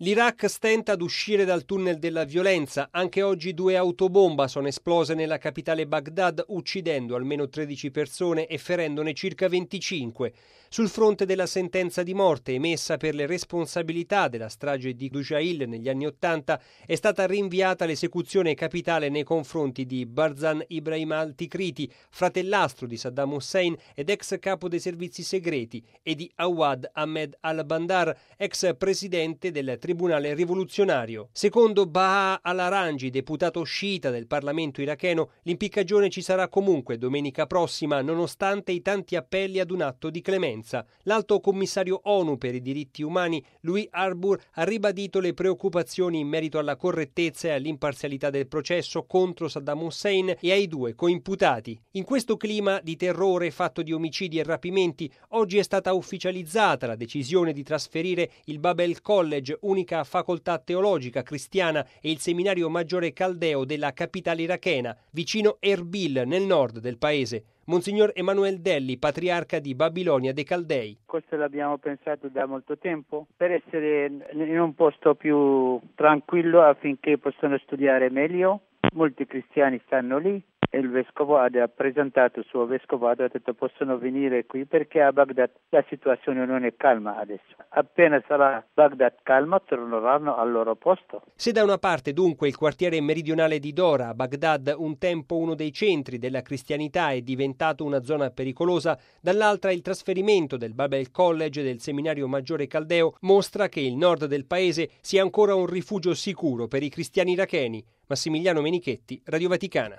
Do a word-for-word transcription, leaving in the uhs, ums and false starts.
L'Iraq stenta ad uscire dal tunnel della violenza. Anche oggi due autobomba sono esplose nella capitale Baghdad, uccidendo almeno tredici persone e ferendone circa venticinque. Sul fronte della sentenza di morte emessa per le responsabilità della strage di Dujail negli anni Ottanta, è stata rinviata l'esecuzione capitale nei confronti di Barzan Ibrahim al-Tikriti, fratellastro di Saddam Hussein ed ex capo dei servizi segreti, e di Awad Ahmed al-Bandar, ex presidente del Tribunale rivoluzionario. Secondo Baha al-Arangi, deputato sciita del Parlamento iracheno, l'impiccagione ci sarà comunque domenica prossima, nonostante i tanti appelli ad un atto di clemenza. L'alto commissario ONU per i diritti umani, Louis Arbour, ha ribadito le preoccupazioni in merito alla correttezza e all'imparzialità del processo contro Saddam Hussein e ai due coimputati. In questo clima di terrore fatto di omicidi e rapimenti, oggi è stata ufficializzata la decisione di trasferire il Babel College, unica facoltà teologica cristiana, e il seminario maggiore caldeo della capitale irachena, vicino Erbil, nel nord del paese. Monsignor Emanuele Delli, patriarca di Babilonia dei Caldei. Questo l'abbiamo pensato da molto tempo, per essere in un posto più tranquillo affinché possano studiare meglio. Molti cristiani stanno lì e il vescovo ha presentato il suo vescovato, ha detto possono venire qui perché a Baghdad la situazione non è calma adesso. Appena sarà Baghdad calma torneranno al loro posto. Se da una parte dunque il quartiere meridionale di Dora, Baghdad, un tempo uno dei centri della cristianità, è diventato una zona pericolosa, dall'altra il trasferimento del Babel College e del seminario maggiore caldeo mostra che il nord del paese sia ancora un rifugio sicuro per i cristiani iracheni. Massimiliano Menichetti, Radio Vaticana.